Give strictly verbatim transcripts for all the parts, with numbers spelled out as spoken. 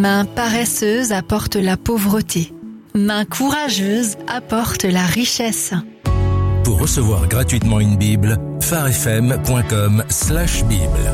Main paresseuse apporte la pauvreté. Main courageuse apporte la richesse. Pour recevoir gratuitement une Bible, pharefm point com slash Bible.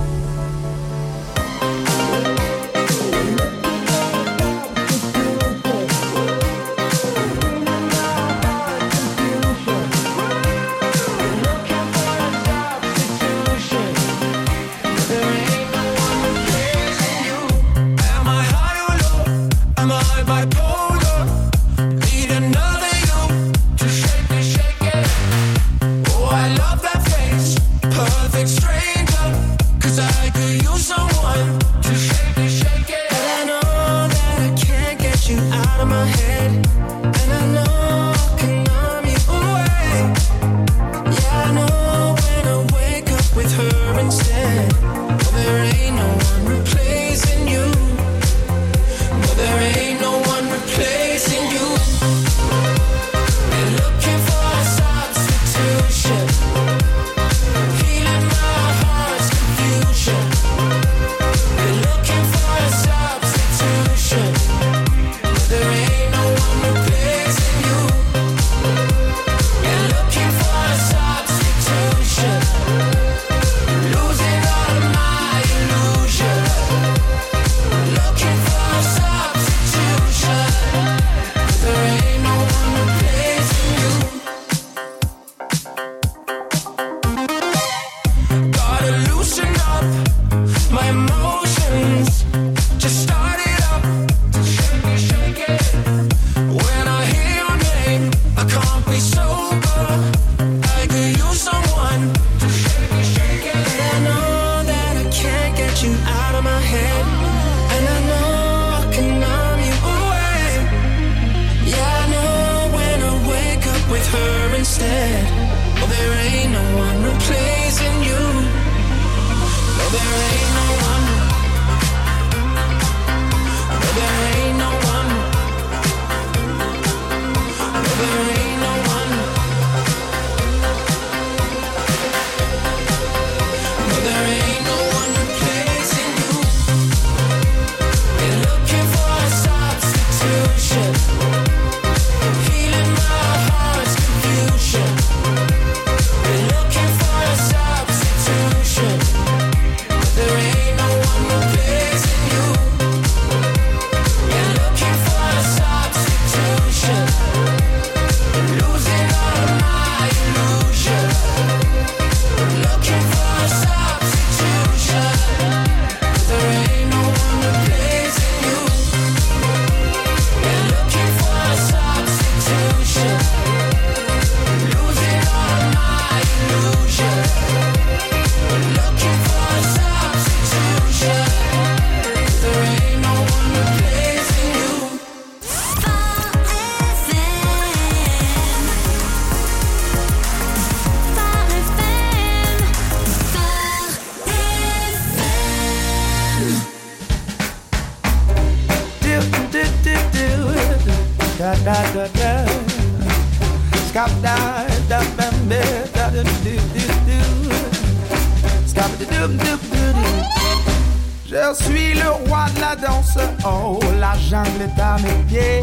Je suis le roi de la danse, oh, la jungle est à mes pieds.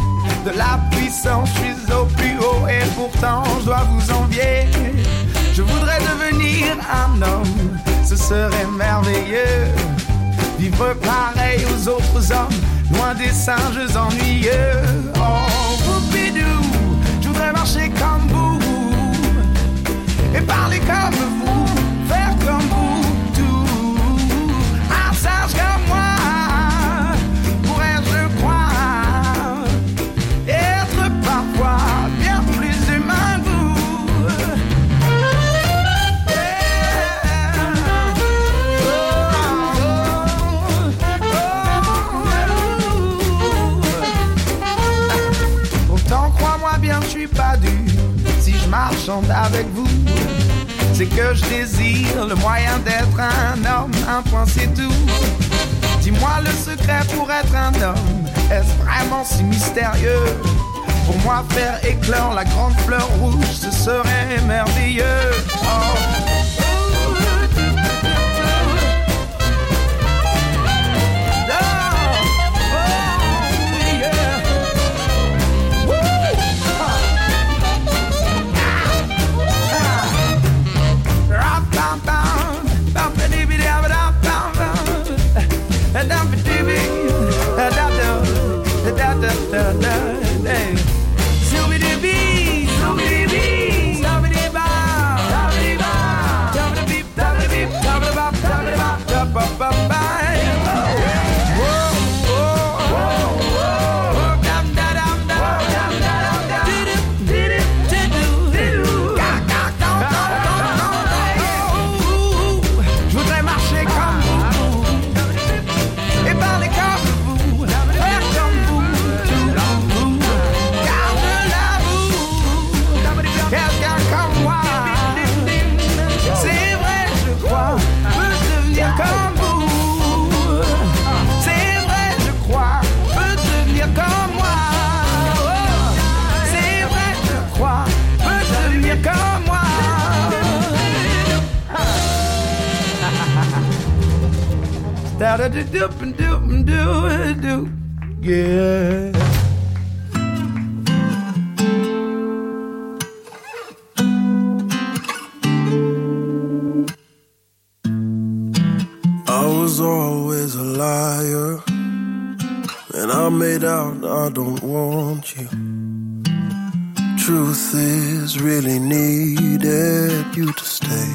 De la puissance, je suis au plus haut et pourtant je dois vous envier. Je voudrais devenir un homme, ce serait merveilleux. Vivre pareil aux autres hommes, loin des singes ennuyeux. Oh, boubidou, je voudrais marcher comme vous et parler comme vous, faire comme vous, tout. Un sage comme moi, pourrais je croire être parfois bien plus humain que vous. Yeah. Pourtant crois-moi bien, je suis pas dur. Si je marchande avec vous, c'est que je désire le moyen d'être un homme, un point c'est tout. Dis-moi le secret pour être un homme, est-ce vraiment si mystérieux? Pour moi faire éclore la grande fleur rouge, ce serait merveilleux. Oh. Yeah. I was always a liar, and I made out I don't want you. Truth is, really needed you to stay.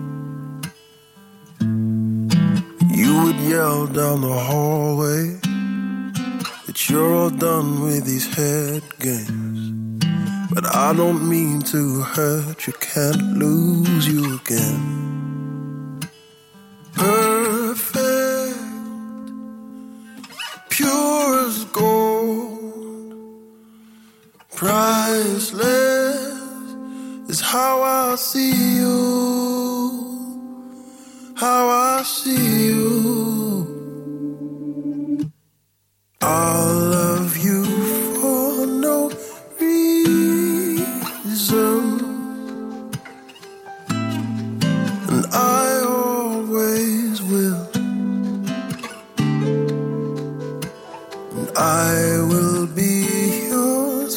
You would yell down the hallway that you're all done with these head games. But I don't mean to hurt you, can't lose you again. Perfect, pure as gold, priceless is how I see you, how I see you. I'll love you for no reason, and I always will, and I will be yours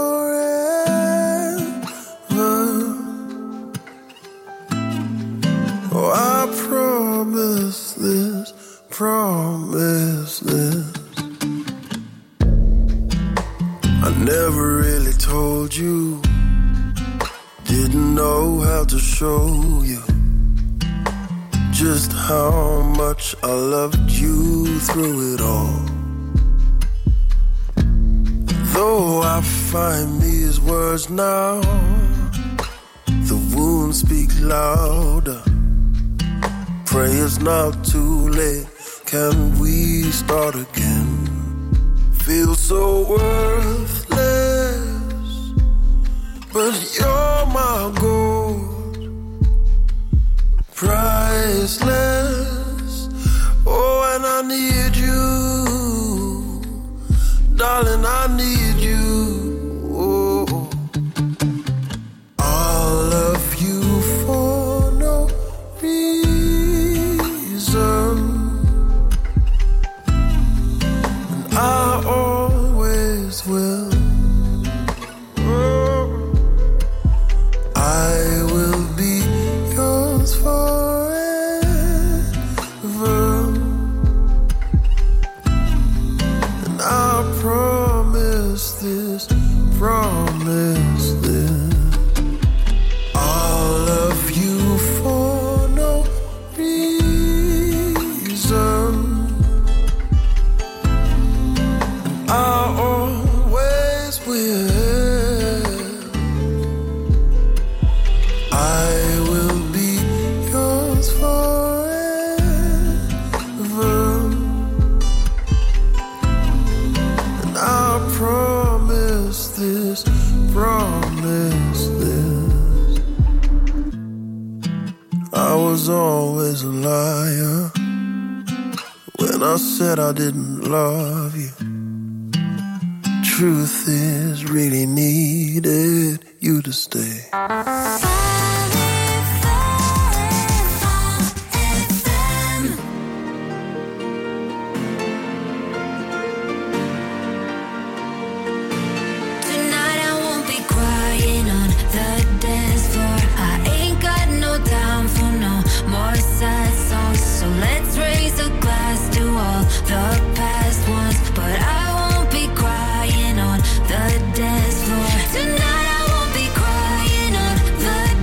forever. Oh, I promise this, promise this. I never really told you, didn't know how to show you just how much I loved you through it all. Though I find these words now, the wounds speak louder. Pray it's not too late, can we start again? Feel so worthless, but you're my gold, priceless. Oh, and I need you, darling, I need you. Oh, I'll love you for no reason, and I always will. Oh, I will be yours forever, and I promise this, promise this. I'll love you for no reason, and I always will. I will be yours forever, and I promise this, promise this. I was always a liar when I said I didn't love you. Truth is, really needed you to stay. Tonight I won't be crying on the dance floor. I ain't got no time for no more sad songs. So let's raise a glass to all the past ones. But I won't be crying on the dance floor. Tonight I won't be crying on the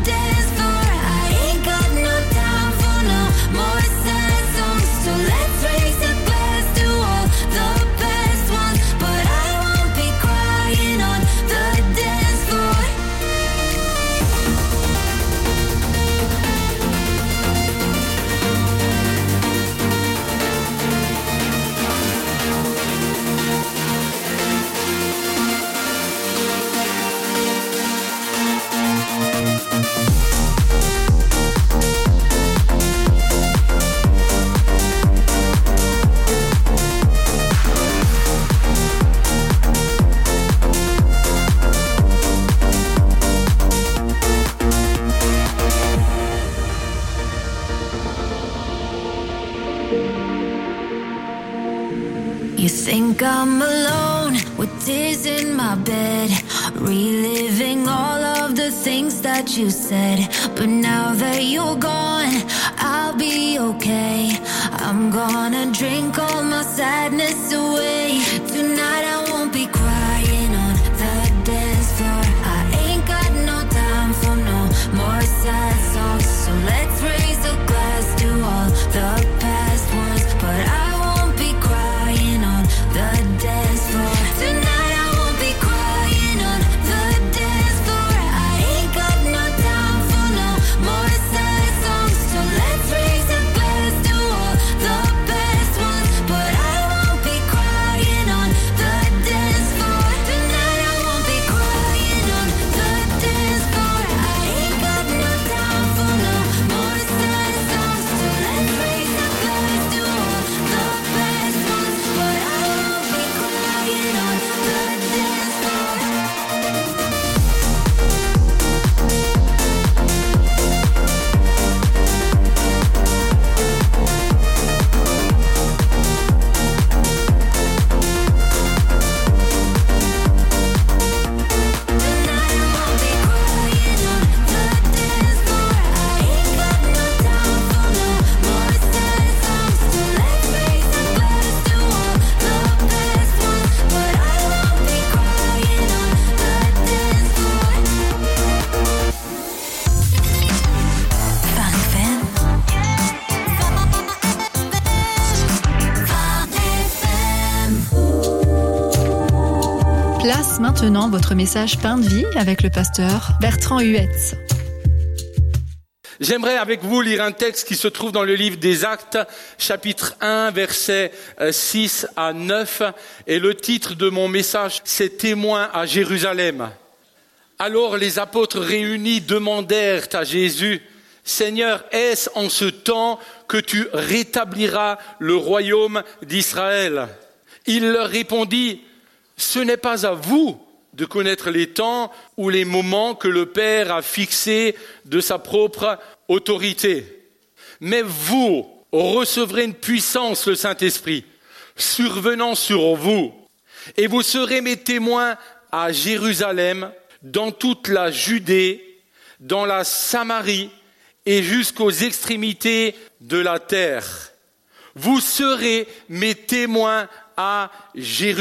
You think I'm alone with tears in my bed, reliving all of the things that you said. But now that you're gone, I'll be okay. I'm gonna drink all my sadness away. Tonight I won't be crying on the dance floor. I ain't got no time for no more sad songs. So let's raise a glass to all the past ones. But I won't be crying on the dance floor. Tonight I won't be crying on the dance floor. I ain't got no time for no more sad songs. So let's raise a glass to all the past ones. But I won't be crying on the dance floor. Tonight I won't be crying on the dance floor. I ain't got no time for no more sad songs. So let's raise a glass to all the past ones. But I won't be crying on the dance floor. Tonight I won't be crying on the dance floor. I ain't got no time for no more sad songs. So let's raise a glass to all the past ones. But I won't be crying on the dance floor. Fun F M. Fun F M. Place maintenant votre message Pain de vie avec le pasteur Bertrand Huetz. J'aimerais avec vous lire un texte qui se trouve dans le livre des Actes, chapitre un, versets six à neuf. Et le titre de mon message, c'est « Témoin à Jérusalem ». Alors les apôtres réunis demandèrent à Jésus, « Seigneur, est-ce en ce temps que tu rétabliras le royaume d'Israël ?» Il leur répondit, « Ce n'est pas à vous de connaître les temps ou les moments que le Père a fixés de sa propre autorité. Mais vous recevrez une puissance, le Saint-Esprit, survenant sur vous, et vous serez mes témoins à Jérusalem, dans toute la Judée, dans la Samarie et jusqu'aux extrémités de la terre. Vous serez mes témoins à Jérusalem. »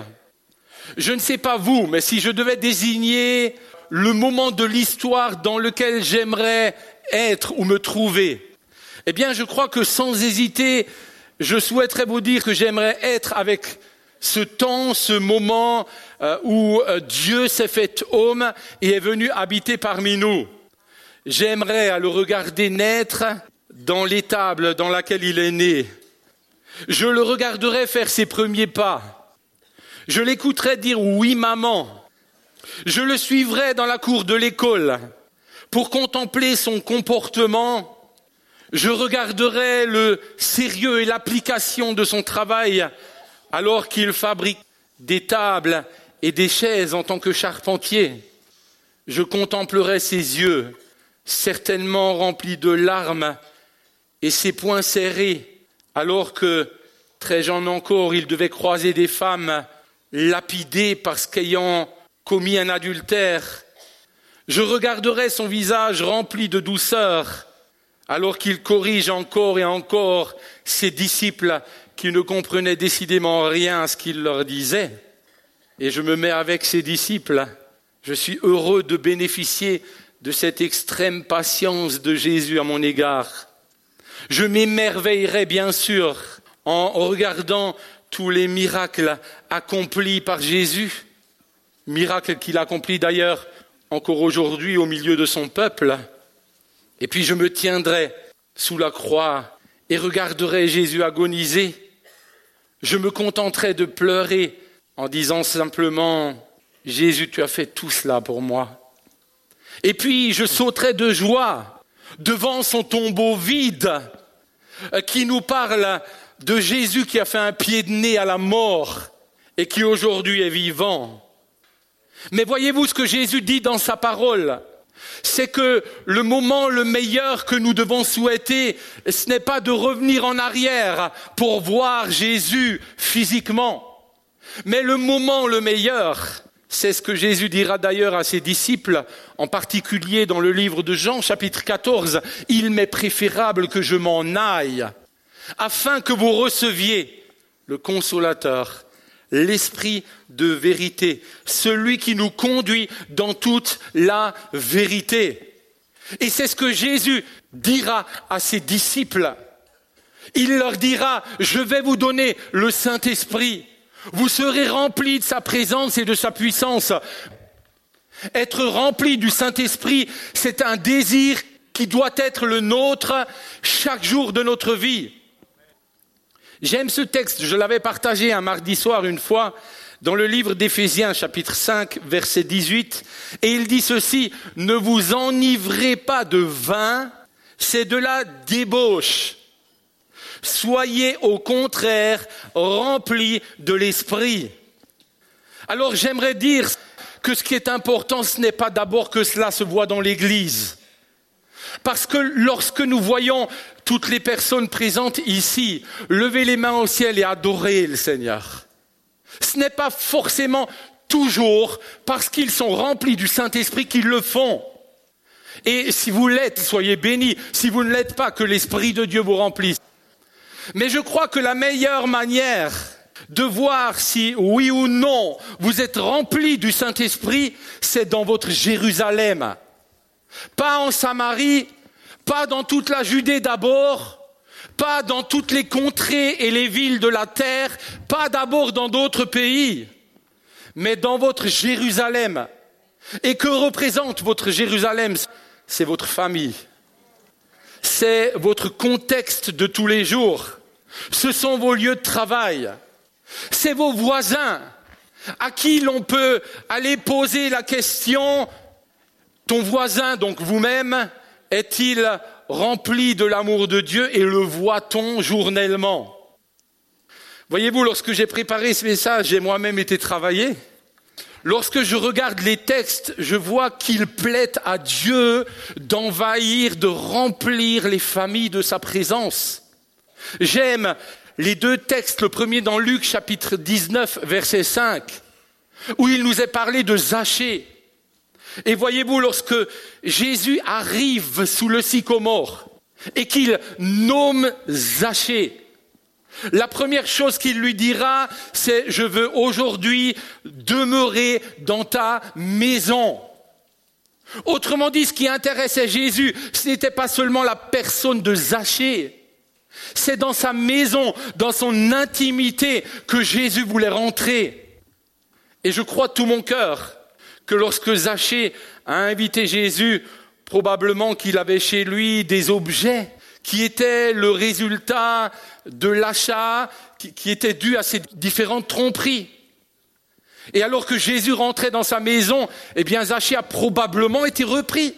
Je ne sais pas vous, mais si je devais désigner le moment de l'histoire dans lequel j'aimerais être ou me trouver, eh bien, je crois que sans hésiter, je souhaiterais vous dire que j'aimerais être avec ce temps, ce moment euh, où euh, Dieu s'est fait homme et est venu habiter parmi nous. J'aimerais à le regarder naître dans l'étable dans laquelle il est né. Je le regarderais faire ses premiers pas. Je l'écouterais dire « oui, maman ». Je le suivrais dans la cour de l'école pour contempler son comportement. Je regarderais le sérieux et l'application de son travail alors qu'il fabrique des tables et des chaises en tant que charpentier. Je contemplerais ses yeux, certainement remplis de larmes, et ses poings serrés, alors que, très jeune encore, il devait croiser des femmes lapidé parce qu'ayant commis un adultère. Je regarderai son visage rempli de douceur, alors qu'il corrige encore et encore ses disciples qui ne comprenaient décidément rien à ce qu'il leur disait. Et je me mets avec ses disciples. Je suis heureux de bénéficier de cette extrême patience de Jésus à mon égard. Je m'émerveillerai bien sûr en regardant tous les miracles accomplis par Jésus, miracles qu'il accomplit d'ailleurs encore aujourd'hui au milieu de son peuple. Et puis je me tiendrai sous la croix et regarderai Jésus agoniser. Je me contenterai de pleurer en disant simplement « Jésus, tu as fait tout cela pour moi ». Et puis je sauterai de joie devant son tombeau vide qui nous parle de Jésus qui a fait un pied de nez à la mort et qui aujourd'hui est vivant. Mais voyez-vous ce que Jésus dit dans sa parole. C'est que le moment le meilleur que nous devons souhaiter, ce n'est pas de revenir en arrière pour voir Jésus physiquement. Mais le moment le meilleur, c'est ce que Jésus dira d'ailleurs à ses disciples, en particulier dans le livre de Jean, chapitre quatorze. « Il m'est préférable que je m'en aille, afin que vous receviez le consolateur, l'esprit de vérité, celui qui nous conduit dans toute la vérité. » Et c'est ce que Jésus dira à ses disciples. Il leur dira, je vais vous donner le Saint-Esprit. Vous serez remplis de sa présence et de sa puissance. Être rempli du Saint-Esprit, c'est un désir qui doit être le nôtre chaque jour de notre vie. J'aime ce texte, je l'avais partagé un mardi soir une fois dans le livre d'Éphésiens, chapitre cinq, verset dix-huit, et il dit ceci, « Ne vous enivrez pas de vin, c'est de la débauche. Soyez au contraire remplis de l'esprit. » Alors j'aimerais dire que ce qui est important, ce n'est pas d'abord que cela se voit dans l'église. Parce que lorsque nous voyons toutes les personnes présentes ici lever les mains au ciel et adorer le Seigneur, ce n'est pas forcément toujours parce qu'ils sont remplis du Saint-Esprit qu'ils le font. Et si vous l'êtes, soyez bénis. Si vous ne l'êtes pas, que l'Esprit de Dieu vous remplisse. Mais je crois que la meilleure manière de voir si, oui ou non, vous êtes remplis du Saint-Esprit, c'est dans votre Jérusalem. Pas en Samarie, pas dans toute la Judée d'abord, pas dans toutes les contrées et les villes de la terre, pas d'abord dans d'autres pays, mais dans votre Jérusalem. Et que représente votre Jérusalem ? C'est votre famille. C'est votre contexte de tous les jours. Ce sont vos lieux de travail. C'est vos voisins à qui l'on peut aller poser la question, ton voisin, donc vous-même, est-il rempli de l'amour de Dieu et le voit-on journellement ? Voyez-vous, lorsque j'ai préparé ce message, j'ai moi-même été travaillé. Lorsque je regarde les textes, je vois qu'il plaît à Dieu d'envahir, de remplir les familles de sa présence. J'aime les deux textes, le premier dans Luc chapitre dix-neuf, verset cinq, où il nous est parlé de Zachée. Et voyez-vous, lorsque Jésus arrive sous le sycomore et qu'il nomme Zachée, la première chose qu'il lui dira, c'est « Je veux aujourd'hui demeurer dans ta maison ». Autrement dit, ce qui intéressait Jésus, ce n'était pas seulement la personne de Zachée, c'est dans sa maison, dans son intimité que Jésus voulait rentrer. Et je crois de tout mon cœur que lorsque Zachée a invité Jésus, probablement qu'il avait chez lui des objets qui étaient le résultat de l'achat, qui, qui était dû à ces différentes tromperies. Et alors que Jésus rentrait dans sa maison, eh bien Zachée a probablement été repris.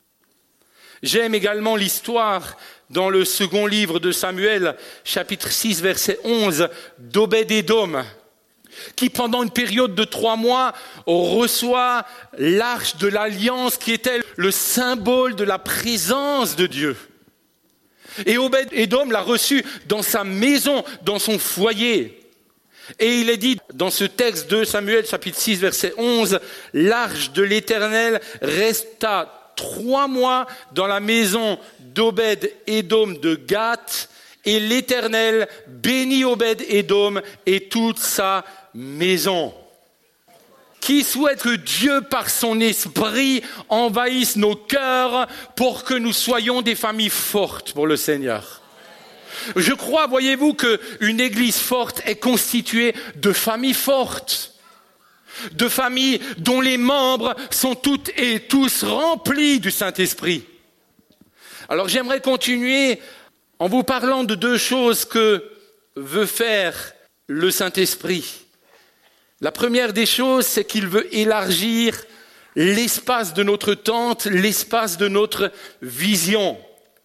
J'aime également l'histoire dans le second livre de Samuel, chapitre six, verset onze, d'Obed-Édom, qui pendant une période de trois mois reçoit l'arche de l'alliance qui était le symbole de la présence de Dieu. Et Obed-Édom l'a reçu dans sa maison, dans son foyer. Et il est dit dans ce texte de Samuel, chapitre six, verset onze, « L'arche de l'Éternel resta trois mois dans la maison d'Obed-Édom de Gath, et l'Éternel bénit Obed-Édom et toute sa maison. » Qui souhaite que Dieu, par son esprit, envahisse nos cœurs pour que nous soyons des familles fortes pour le Seigneur. Je crois, voyez-vous, qu'une église forte est constituée de familles fortes, de familles dont les membres sont toutes et tous remplis du Saint-Esprit. Alors j'aimerais continuer en vous parlant de deux choses que veut faire le Saint-Esprit. La première des choses, c'est qu'il veut élargir l'espace de notre tente, l'espace de notre vision.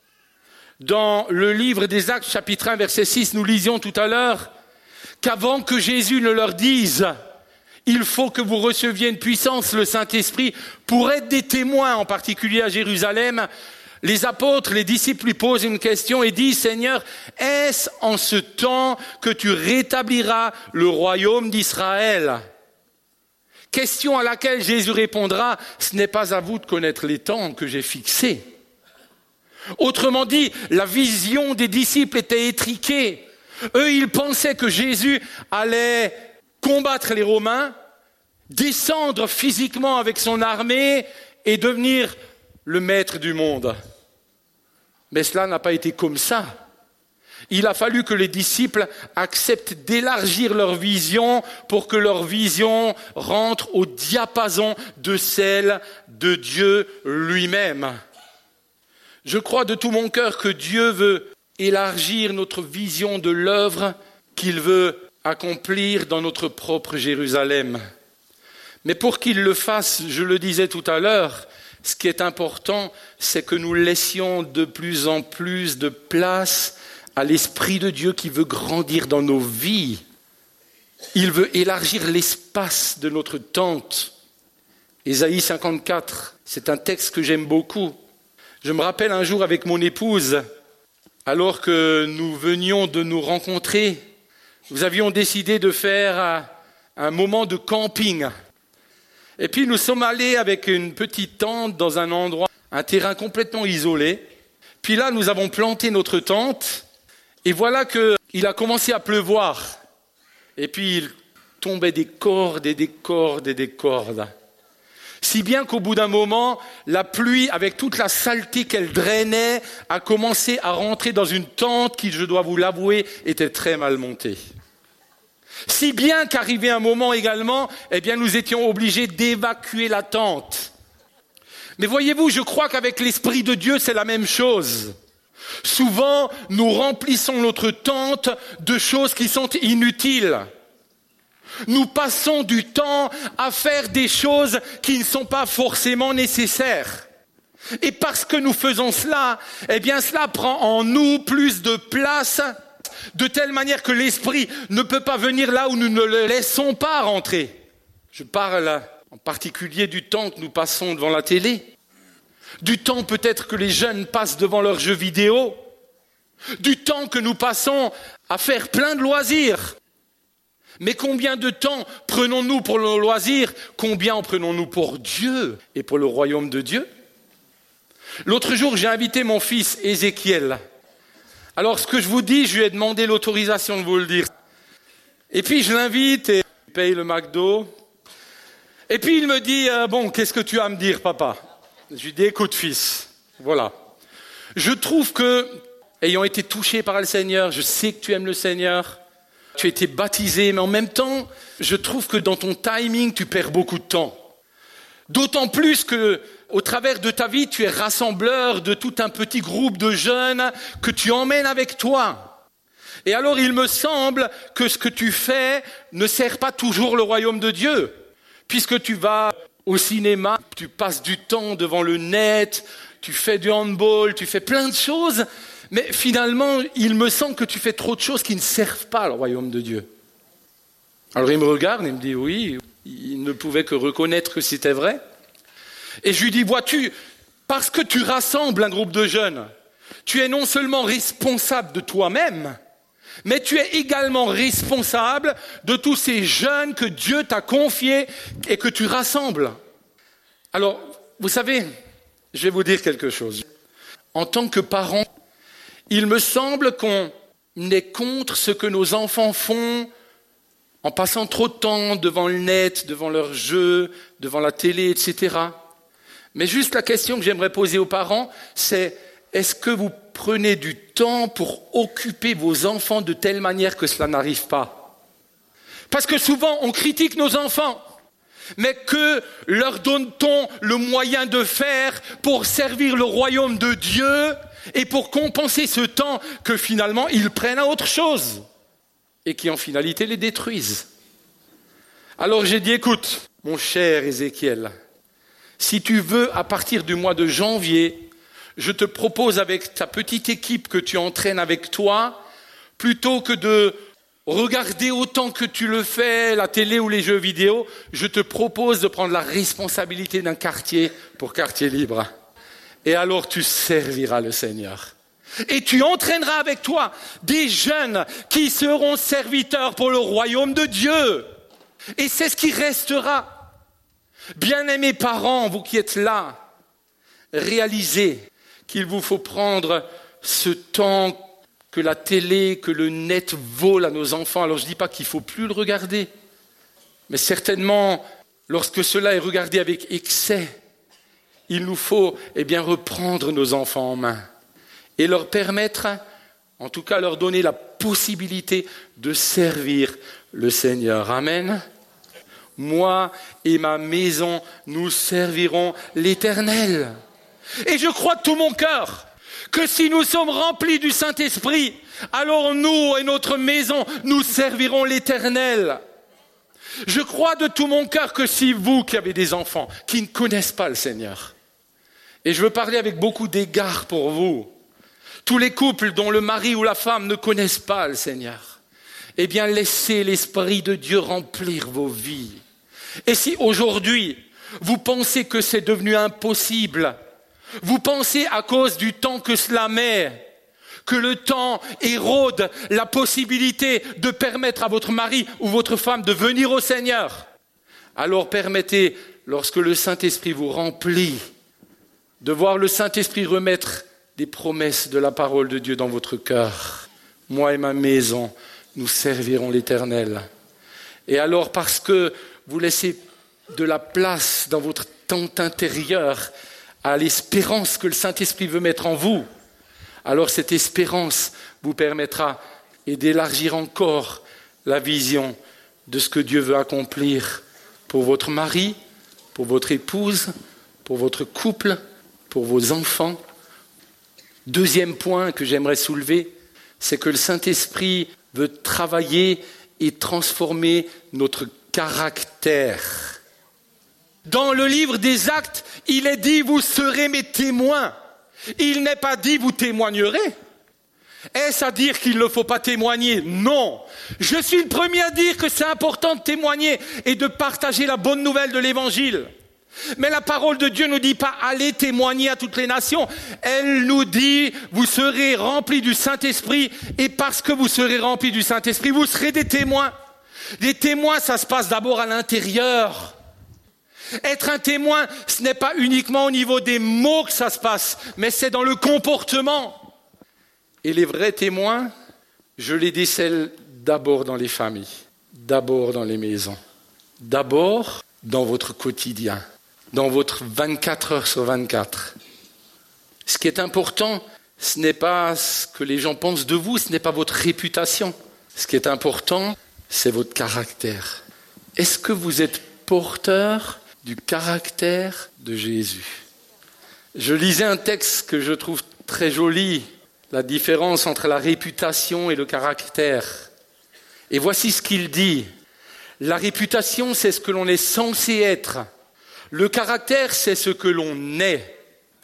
Dans le livre des Actes, chapitre un, verset six, nous lisions tout à l'heure qu'avant que Jésus ne leur dise il faut que vous receviez une puissance, le Saint-Esprit, pour être des témoins, en particulier à Jérusalem. Les apôtres, les disciples lui posent une question et disent, Seigneur, est-ce en ce temps que tu rétabliras le royaume d'Israël ? Question à laquelle Jésus répondra, ce n'est pas à vous de connaître les temps que j'ai fixés. Autrement dit, la vision des disciples était étriquée. Eux, ils pensaient que Jésus allait combattre les Romains, descendre physiquement avec son armée et devenir le maître du monde. Mais cela n'a pas été comme ça. Il a fallu que les disciples acceptent d'élargir leur vision pour que leur vision rentre au diapason de celle de Dieu lui-même. Je crois de tout mon cœur que Dieu veut élargir notre vision de l'œuvre qu'il veut accomplir dans notre propre Jérusalem. Mais pour qu'il le fasse, je le disais tout à l'heure, ce qui est important, c'est que nous laissions de plus en plus de place à l'Esprit de Dieu qui veut grandir dans nos vies. Il veut élargir l'espace de notre tente. Ésaïe cinquante-quatre, c'est un texte que j'aime beaucoup. Je me rappelle un jour avec mon épouse, alors que nous venions de nous rencontrer, nous avions décidé de faire un moment de camping. Et puis nous sommes allés avec une petite tente dans un endroit, un terrain complètement isolé. Puis là, nous avons planté notre tente et voilà qu'il a commencé à pleuvoir. Et puis il tombait des cordes et des cordes et des cordes. Si bien qu'au bout d'un moment, la pluie, avec toute la saleté qu'elle drainait, a commencé à rentrer dans une tente qui, je dois vous l'avouer, était très mal montée. Si bien qu'arrivait un moment également, eh bien, nous étions obligés d'évacuer la tente. Mais voyez-vous, je crois qu'avec l'Esprit de Dieu, c'est la même chose. Souvent, nous remplissons notre tente de choses qui sont inutiles. Nous passons du temps à faire des choses qui ne sont pas forcément nécessaires. Et parce que nous faisons cela, eh bien, cela prend en nous plus de place, de telle manière que l'Esprit ne peut pas venir là où nous ne le laissons pas rentrer. Je parle en particulier du temps que nous passons devant la télé, du temps peut-être que les jeunes passent devant leurs jeux vidéo, du temps que nous passons à faire plein de loisirs. Mais combien de temps prenons-nous pour nos loisirs ? Combien en prenons-nous pour Dieu et pour le royaume de Dieu ? L'autre jour, j'ai invité mon fils Ézéchiel. Alors, ce que je vous dis, je lui ai demandé l'autorisation de vous le dire. Et puis, je l'invite et je paye le McDo. Et puis, il me dit, euh, bon, qu'est-ce que tu as à me dire, papa ? Je lui dis, écoute, fils, voilà. Je trouve que, ayant été touché par le Seigneur, je sais que tu aimes le Seigneur, tu as été baptisé, mais en même temps, je trouve que dans ton timing, tu perds beaucoup de temps. D'autant plus que, au travers de ta vie, tu es rassembleur de tout un petit groupe de jeunes que tu emmènes avec toi. Et alors, il me semble que ce que tu fais ne sert pas toujours le royaume de Dieu. Puisque tu vas au cinéma, tu passes du temps devant le net, tu fais du handball, tu fais plein de choses. Mais finalement, il me semble que tu fais trop de choses qui ne servent pas le royaume de Dieu. Alors il me regarde et me dit oui, il ne pouvait que reconnaître que c'était vrai. Et je lui dis, vois-tu, parce que tu rassembles un groupe de jeunes, tu es non seulement responsable de toi-même, mais tu es également responsable de tous ces jeunes que Dieu t'a confiés et que tu rassembles. Alors, vous savez, je vais vous dire quelque chose. En tant que parent, il me semble qu'on est contre ce que nos enfants font en passant trop de temps devant le net, devant leurs jeux, devant la télé, et cetera. Mais juste la question que j'aimerais poser aux parents, c'est est-ce que vous prenez du temps pour occuper vos enfants de telle manière que cela n'arrive pas ? Parce que souvent, on critique nos enfants. Mais que leur donne-t-on le moyen de faire pour servir le royaume de Dieu et pour compenser ce temps que finalement ils prennent à autre chose et qui en finalité les détruisent. Alors j'ai dit, écoute, mon cher Ézéchiel, si tu veux, à partir du mois de janvier, je te propose avec ta petite équipe que tu entraînes avec toi, plutôt que de regarder autant que tu le fais, la télé ou les jeux vidéo, je te propose de prendre la responsabilité d'un quartier pour Quartier Libre. Et alors tu serviras le Seigneur. Et tu entraîneras avec toi des jeunes qui seront serviteurs pour le royaume de Dieu. Et c'est ce qui restera. Bien-aimés parents, vous qui êtes là, réalisez qu'il vous faut prendre ce temps que la télé, que le net vole à nos enfants. Alors je ne dis pas qu'il ne faut plus le regarder, mais certainement, lorsque cela est regardé avec excès, il nous faut eh bien, reprendre nos enfants en main et leur permettre, en tout cas leur donner la possibilité de servir le Seigneur. Amen. Moi et ma maison, nous servirons l'Éternel. Et je crois de tout mon cœur que si nous sommes remplis du Saint-Esprit, alors nous et notre maison, nous servirons l'Éternel. Je crois de tout mon cœur que si vous qui avez des enfants qui ne connaissent pas le Seigneur, et je veux parler avec beaucoup d'égard pour vous, tous les couples dont le mari ou la femme ne connaissent pas le Seigneur, eh bien laissez l'Esprit de Dieu remplir vos vies. Et si aujourd'hui, vous pensez que c'est devenu impossible, vous pensez à cause du temps que cela met, que le temps érode la possibilité de permettre à votre mari ou votre femme de venir au Seigneur, alors permettez, lorsque le Saint-Esprit vous remplit, de voir le Saint-Esprit remettre des promesses de la parole de Dieu dans votre cœur. Moi et ma maison, nous servirons l'Éternel. Et alors, parce que vous laissez de la place dans votre tente intérieure à l'espérance que le Saint-Esprit veut mettre en vous, alors cette espérance vous permettra et d'élargir encore la vision de ce que Dieu veut accomplir pour votre mari, pour votre épouse, pour votre couple, pour vos enfants. Deuxième point que j'aimerais soulever, c'est que le Saint-Esprit veut travailler et transformer notre caractère. Dans le livre des Actes, il est dit « vous serez mes témoins ». Il n'est pas dit « vous témoignerez ». Est-ce à dire qu'il ne faut pas témoigner? Non. Je suis le premier à dire que c'est important de témoigner et de partager la bonne nouvelle de l'Évangile. Mais la parole de Dieu ne nous dit pas « allez témoigner à toutes les nations ». Elle nous dit « vous serez remplis du Saint-Esprit et parce que vous serez remplis du Saint-Esprit, vous serez des témoins ». Des témoins, ça se passe d'abord à l'intérieur. Être un témoin, ce n'est pas uniquement au niveau des mots que ça se passe, mais c'est dans le comportement. Et les vrais témoins, je les décèle d'abord dans les familles, d'abord dans les maisons, d'abord dans votre quotidien, dans votre vingt-quatre heures sur vingt-quatre. Ce qui est important, ce n'est pas ce que les gens pensent de vous, ce n'est pas votre réputation. Ce qui est important, c'est votre caractère. Est-ce que vous êtes porteur du caractère de Jésus? Je lisais un texte que je trouve très joli, la différence entre la réputation et le caractère. Et voici ce qu'il dit. La réputation, c'est ce que l'on est censé être. Le caractère, c'est ce que l'on est.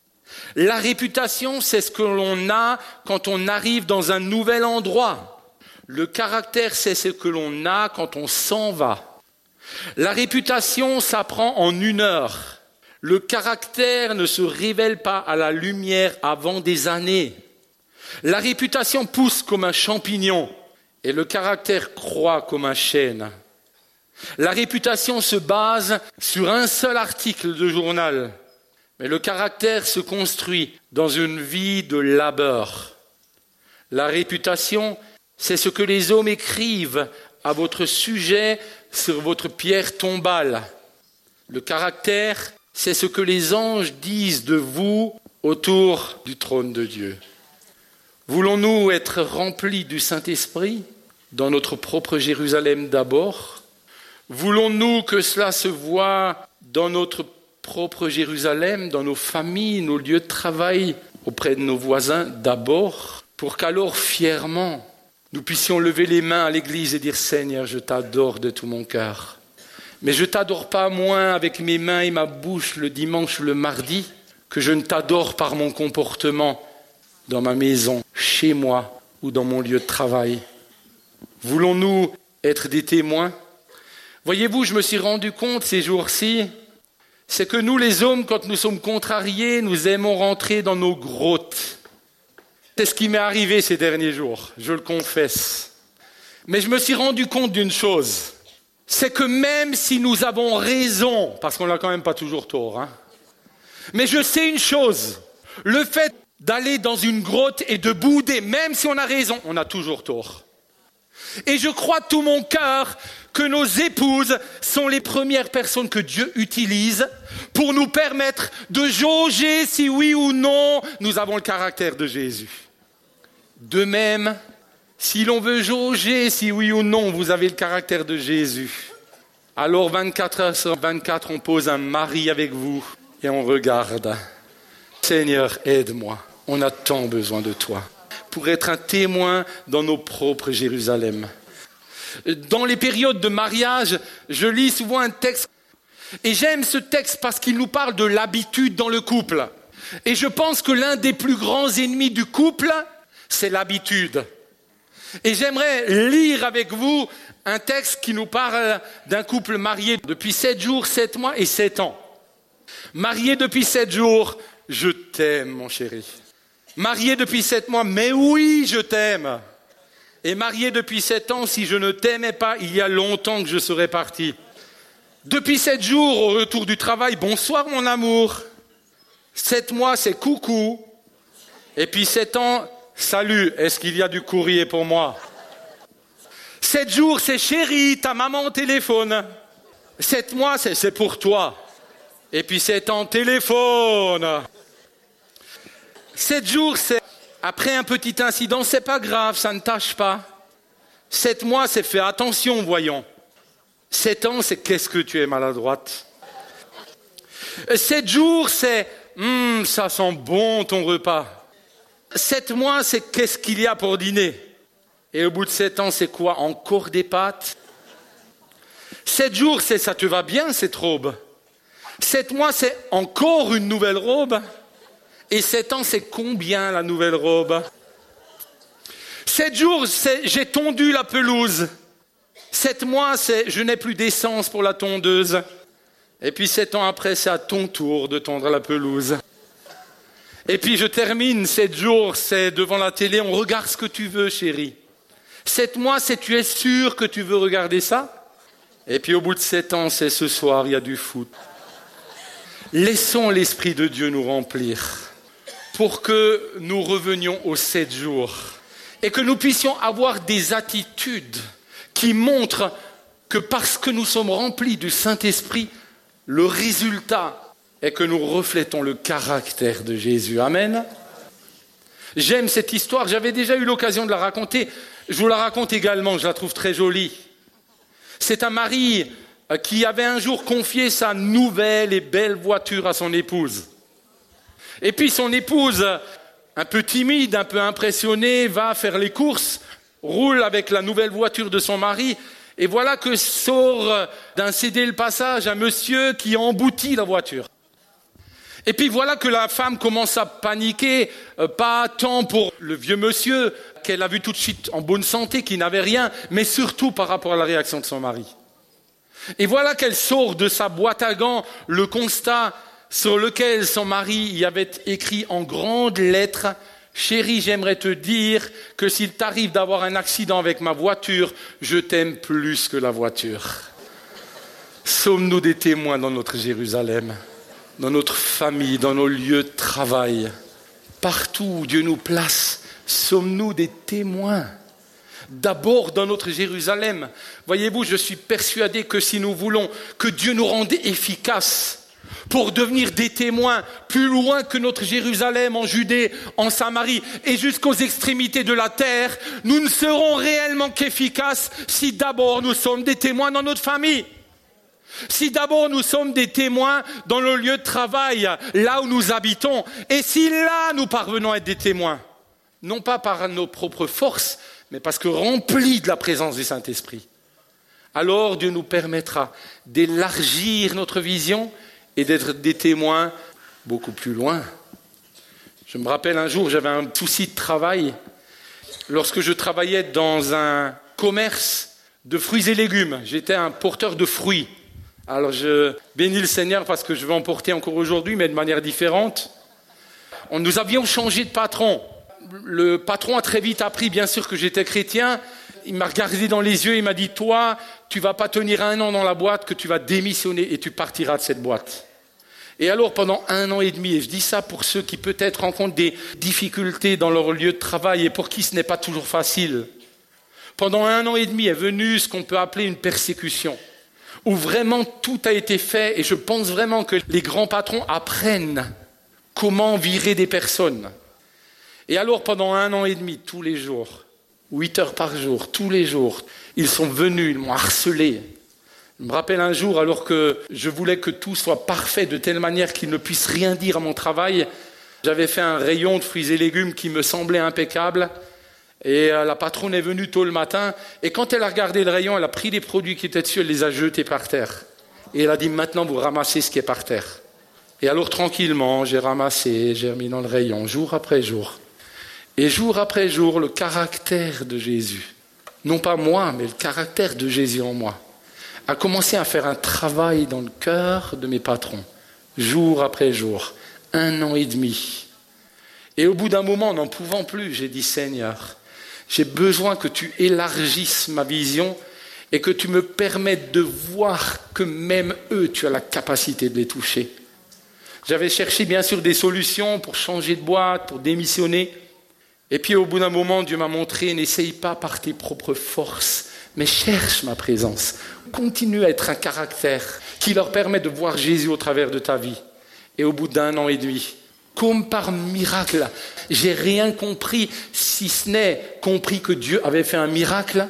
La réputation, c'est ce que l'on a quand on arrive dans un nouvel endroit. Le caractère, c'est ce que l'on a quand on s'en va. La réputation s'apprend en une heure. Le caractère ne se révèle pas à la lumière avant des années. La réputation pousse comme un champignon et le caractère croît comme un chêne. La réputation se base sur un seul article de journal, mais le caractère se construit dans une vie de labeur. La réputation, c'est ce que les hommes écrivent à votre sujet sur votre pierre tombale. Le caractère, c'est ce que les anges disent de vous autour du trône de Dieu. Voulons-nous être remplis du Saint-Esprit dans notre propre Jérusalem d'abord? Voulons-nous que cela se voie dans notre propre Jérusalem, dans nos familles, nos lieux de travail, auprès de nos voisins d'abord, pour qu'alors fièrement, nous puissions lever les mains à l'église et dire « Seigneur, je t'adore de tout mon cœur. Mais je ne t'adore pas moins avec mes mains et ma bouche le dimanche ou le mardi que je ne t'adore par mon comportement dans ma maison, chez moi ou dans mon lieu de travail. » Voulons-nous être des témoins? Voyez-vous, je me suis rendu compte ces jours-ci, c'est que nous les hommes, quand nous sommes contrariés, nous aimons rentrer dans nos grottes. C'est ce qui m'est arrivé ces derniers jours, je le confesse. Mais je me suis rendu compte d'une chose, c'est que même si nous avons raison, parce qu'on n'a quand même pas toujours tort, hein, mais je sais une chose, le fait d'aller dans une grotte et de bouder, même si on a raison, on a toujours tort. Et je crois de tout mon cœur que nos épouses sont les premières personnes que Dieu utilise pour nous permettre de jauger si oui ou non nous avons le caractère de Jésus. De même, si l'on veut jauger si oui ou non vous avez le caractère de Jésus, alors vingt-quatre heures sur vingt-quatre, on pose un mari avec vous et on regarde. Seigneur, aide-moi, on a tant besoin de toi pour être un témoin dans nos propres Jérusalem. Dans les périodes de mariage, je lis souvent un texte et j'aime ce texte parce qu'il nous parle de l'habitude dans le couple. Et je pense que l'un des plus grands ennemis du couple, c'est l'habitude. Et j'aimerais lire avec vous un texte qui nous parle d'un couple marié depuis sept jours, sept mois et sept ans. Marié depuis sept jours, je t'aime mon chéri. Marié depuis sept mois, mais oui, je t'aime. Et marié depuis sept ans, si je ne t'aimais pas, il y a longtemps que je serais parti. Depuis sept jours, au retour du travail, bonsoir mon amour. Sept mois, c'est coucou. Et puis sept ans, salut, est-ce qu'il y a du courrier pour moi? Sept jours, c'est chérie, ta maman au téléphone. Sept mois, c'est, c'est pour toi. Et puis sept ans, téléphone. Sept jours, c'est après un petit incident, c'est pas grave, ça ne tâche pas. Sept mois, c'est fais attention, voyons. Sept ans, c'est qu'est-ce que tu es maladroite. Sept jours, c'est hum, ça sent bon ton repas. Sept mois, c'est qu'est-ce qu'il y a pour dîner. Et au bout de sept ans, c'est quoi? Encore des pâtes? Sept jours, c'est ça te va bien cette robe. Sept mois, c'est encore une nouvelle robe. Et sept ans, c'est combien la nouvelle robe? Sept jours, c'est j'ai tondu la pelouse. Sept mois, c'est je n'ai plus d'essence pour la tondeuse. Et puis sept ans après, c'est à ton tour de tondre la pelouse. Et puis je termine, sept jours, c'est devant la télé, on regarde ce que tu veux, chérie. Sept mois, c'est tu es sûr que tu veux regarder ça? Et puis au bout de sept ans, c'est ce soir, il y a du foot. Laissons l'Esprit de Dieu nous remplir pour que nous revenions aux sept jours et que nous puissions avoir des attitudes qui montrent que parce que nous sommes remplis du Saint-Esprit, le résultat est que nous reflétons le caractère de Jésus. Amen. J'aime cette histoire, j'avais déjà eu l'occasion de la raconter, je vous la raconte également, je la trouve très jolie. C'est un mari qui avait un jour confié sa nouvelle et belle voiture à son épouse. Et puis son épouse, un peu timide, un peu impressionnée, va faire les courses, roule avec la nouvelle voiture de son mari, et voilà que sort d'un cédé le passage un monsieur qui emboutit la voiture. Et puis voilà que la femme commence à paniquer, euh, pas tant pour le vieux monsieur, qu'elle a vu tout de suite en bonne santé, qui n'avait rien, mais surtout par rapport à la réaction de son mari. Et voilà qu'elle sort de sa boîte à gants le constat sur lequel son mari y avait écrit en grandes lettres « Chérie, j'aimerais te dire que s'il t'arrive d'avoir un accident avec ma voiture, je t'aime plus que la voiture. » Sommes-nous des témoins dans notre Jérusalem, dans notre famille, dans nos lieux de travail? Partout où Dieu nous place, sommes-nous des témoins? D'abord dans notre Jérusalem. Voyez-vous, je suis persuadé que si nous voulons que Dieu nous rende efficaces pour devenir des témoins plus loin que notre Jérusalem, en Judée, en Samarie et jusqu'aux extrémités de la terre, nous ne serons réellement qu'efficaces si d'abord nous sommes des témoins dans notre famille. Si d'abord nous sommes des témoins dans le lieu de travail, là où nous habitons, et si là nous parvenons à être des témoins, non pas par nos propres forces, mais parce que remplis de la présence du Saint-Esprit, alors Dieu nous permettra d'élargir notre vision et d'être des témoins beaucoup plus loin. Je me rappelle un jour, j'avais un souci de travail. Lorsque je travaillais dans un commerce de fruits et légumes. J'étais un porteur de fruits. Alors je bénis le Seigneur parce que je vais en porter encore aujourd'hui, mais de manière différente. On, nous avions changé de patron. Le patron a très vite appris, bien sûr, que j'étais chrétien. Il m'a regardé dans les yeux, il m'a dit, toi, tu vas pas tenir un an dans la boîte, que tu vas démissionner et tu partiras de cette boîte. Et alors, pendant un an et demi, et je dis ça pour ceux qui peut-être rencontrent des difficultés dans leur lieu de travail et pour qui ce n'est pas toujours facile. Pendant un an et demi est venue ce qu'on peut appeler une persécution, où vraiment tout a été fait et je pense vraiment que les grands patrons apprennent comment virer des personnes. Et alors, pendant un an et demi, tous les jours, huit heures par jour, tous les jours, ils sont venus, ils m'ont harcelé. Je me rappelle un jour, alors que je voulais que tout soit parfait de telle manière qu'ils ne puissent rien dire à mon travail, j'avais fait un rayon de fruits et légumes qui me semblait impeccable. Et la patronne est venue tôt le matin, et quand elle a regardé le rayon, elle a pris les produits qui étaient dessus, elle les a jetés par terre. Et elle a dit, maintenant vous ramassez ce qui est par terre. Et alors tranquillement, j'ai ramassé, j'ai remis dans le rayon, jour après jour. Et jour après jour, le caractère de Jésus, non pas moi, mais le caractère de Jésus en moi, a commencé à faire un travail dans le cœur de mes patrons, jour après jour, un an et demi. Et au bout d'un moment, n'en pouvant plus, j'ai dit, Seigneur, j'ai besoin que tu élargisses ma vision et que tu me permettes de voir que même eux, tu as la capacité de les toucher. J'avais cherché bien sûr des solutions pour changer de boîte, pour démissionner. Et puis au bout d'un moment, Dieu m'a montré, n'essaye pas par tes propres forces, mais cherche ma présence. Continue à être un caractère qui leur permet de voir Jésus au travers de ta vie. Et au bout d'un an et demi, comme par miracle, j'ai rien compris, si ce n'est compris que Dieu avait fait un miracle.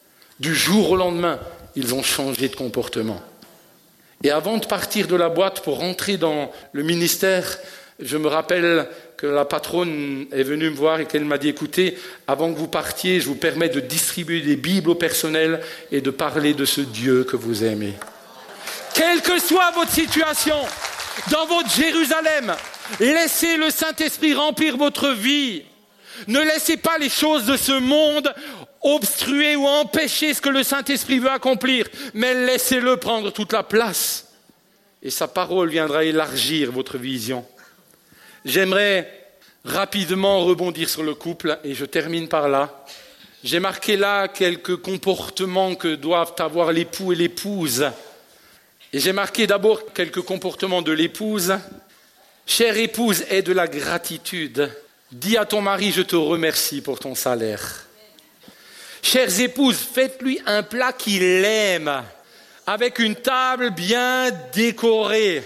Du jour au lendemain, ils ont changé de comportement. Et avant de partir de la boîte pour rentrer dans le ministère, je me rappelle que la patronne est venue me voir et qu'elle m'a dit, écoutez, avant que vous partiez, je vous permets de distribuer des Bibles au personnel et de parler de ce Dieu que vous aimez. Quelle que soit votre situation, dans votre Jérusalem, laissez le Saint-Esprit remplir votre vie. Ne laissez pas les choses de ce monde obstruer ou empêcher ce que le Saint-Esprit veut accomplir, mais laissez-le prendre toute la place. Et sa parole viendra élargir votre vision. J'aimerais rapidement rebondir sur le couple et je termine par là. J'ai marqué là quelques comportements que doivent avoir l'époux et l'épouse. Et j'ai marqué d'abord quelques comportements de l'épouse. Chère épouse, aie de la gratitude. Dis à ton mari, je te remercie pour ton salaire. Chères épouses, faites-lui un plat qu'il aime, avec une table bien décorée.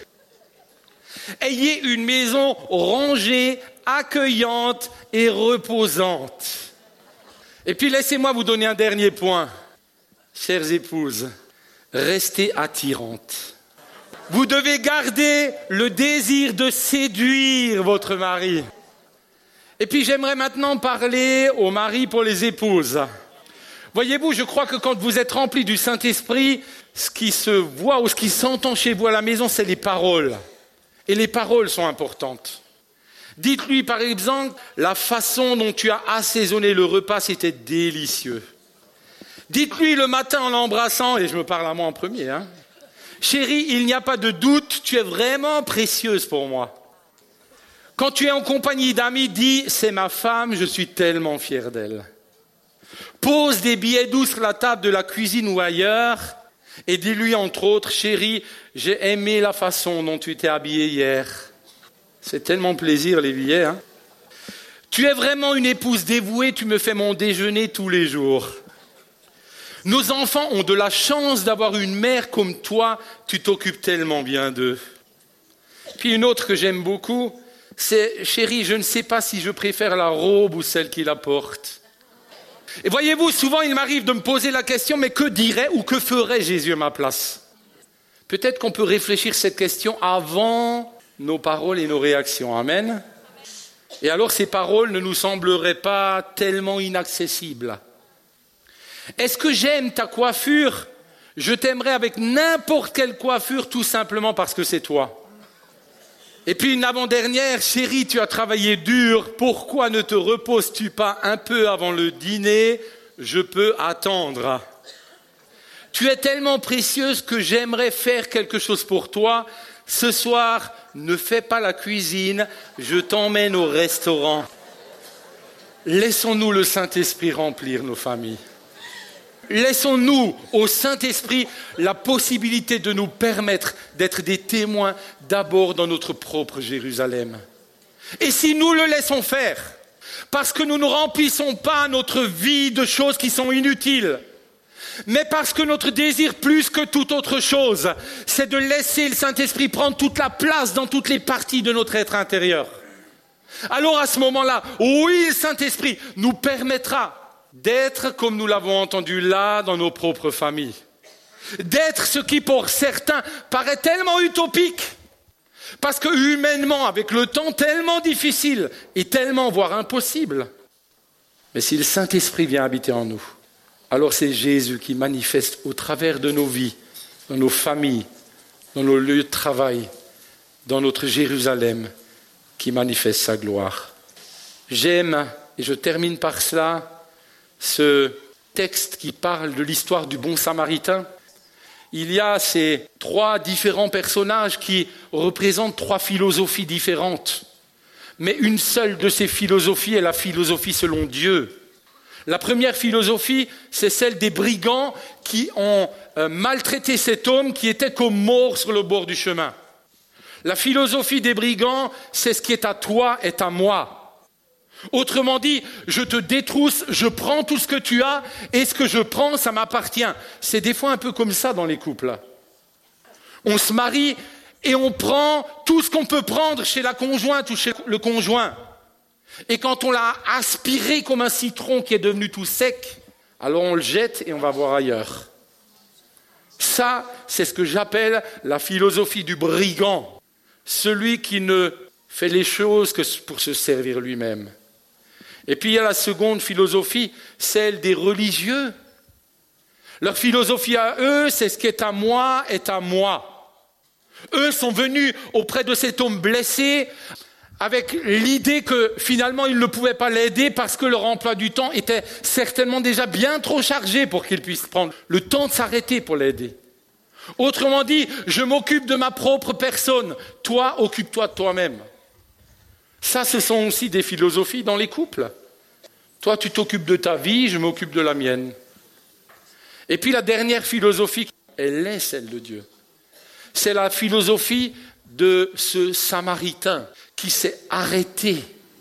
Ayez une maison rangée, accueillante et reposante. Et puis laissez-moi vous donner un dernier point. Chères épouses, restez attirantes. Vous devez garder le désir de séduire votre mari. Et puis j'aimerais maintenant parler aux maris pour les épouses. Voyez-vous, je crois que quand vous êtes remplis du Saint-Esprit, ce qui se voit ou ce qui s'entend chez vous à la maison, c'est les paroles. Et les paroles sont importantes. Dites-lui par exemple, la façon dont tu as assaisonné le repas, c'était délicieux. Dites-lui le matin en l'embrassant, et je me parle à moi en premier, hein. Chérie, il n'y a pas de doute, tu es vraiment précieuse pour moi. Quand tu es en compagnie d'amis, dis, c'est ma femme, je suis tellement fier d'elle. Pose des billets doux sur la table de la cuisine ou ailleurs et dis-lui entre autres, chérie, j'ai aimé la façon dont tu t'es habillée hier. C'est tellement plaisir les billets, hein. Tu es vraiment une épouse dévouée, tu me fais mon déjeuner tous les jours. Nos enfants ont de la chance d'avoir une mère comme toi, tu t'occupes tellement bien d'eux. Puis une autre que j'aime beaucoup, c'est, chérie, je ne sais pas si je préfère la robe ou celle qui la porte. Et voyez-vous, souvent il m'arrive de me poser la question, mais que dirait ou que ferait Jésus à ma place? Peut-être qu'on peut réfléchir cette question avant nos paroles et nos réactions. Amen. Et alors ces paroles ne nous sembleraient pas tellement inaccessibles. Est-ce que j'aime ta coiffure? Je t'aimerais avec n'importe quelle coiffure, tout simplement parce que c'est toi. Et puis une avant-dernière, chérie, tu as travaillé dur, pourquoi ne te reposes-tu pas un peu avant le dîner? je peux attendre. Tu es tellement précieuse que j'aimerais faire quelque chose pour toi. Ce soir, ne fais pas la cuisine, je t'emmène au restaurant. Laissons-nous le Saint-Esprit remplir nos familles. Laissons-nous au Saint-Esprit la possibilité de nous permettre d'être des témoins d'abord dans notre propre Jérusalem. Et si nous le laissons faire, parce que nous ne remplissons pas notre vie de choses qui sont inutiles, mais parce que notre désir, plus que toute autre chose, c'est de laisser le Saint-Esprit prendre toute la place dans toutes les parties de notre être intérieur. Alors à ce moment-là, oui, le Saint-Esprit nous permettra d'être, comme nous l'avons entendu là, dans nos propres familles. D'être ce qui, pour certains, paraît tellement utopique. Parce que humainement, avec le temps, tellement difficile et tellement, voire impossible. Mais si le Saint-Esprit vient habiter en nous, alors c'est Jésus qui manifeste au travers de nos vies, dans nos familles, dans nos lieux de travail, dans notre Jérusalem, qui manifeste sa gloire. J'aime, et je termine par cela, ce texte qui parle de l'histoire du bon Samaritain. Il y a ces trois différents personnages qui représentent trois philosophies différentes. Mais une seule de ces philosophies est la philosophie selon Dieu. La première philosophie, c'est celle des brigands qui ont euh, maltraité cet homme qui était comme mort sur le bord du chemin. La philosophie des brigands, c'est ce qui est à toi est à moi. Autrement dit, je te détrousse, je prends tout ce que tu as et ce que je prends, ça m'appartient. C'est des fois un peu comme ça dans les couples. On se marie et on prend tout ce qu'on peut prendre chez la conjointe ou chez le conjoint. Et quand on l'a aspiré comme un citron qui est devenu tout sec, alors on le jette et on va voir ailleurs. Ça, c'est ce que j'appelle la philosophie du brigand. Celui qui ne fait les choses que pour se servir lui-même. Et puis il y a la seconde philosophie, celle des religieux. Leur philosophie à eux, c'est ce qui est à moi, est à moi. Eux sont venus auprès de cet homme blessé avec l'idée que finalement ils ne pouvaient pas l'aider parce que leur emploi du temps était certainement déjà bien trop chargé pour qu'ils puissent prendre le temps de s'arrêter pour l'aider. Autrement dit, je m'occupe de ma propre personne, toi, occupe-toi de toi-même. Ça, ce sont aussi des philosophies dans les couples. Toi, tu t'occupes de ta vie, je m'occupe de la mienne. Et puis la dernière philosophie, elle est celle de Dieu. C'est la philosophie de ce Samaritain qui s'est arrêté,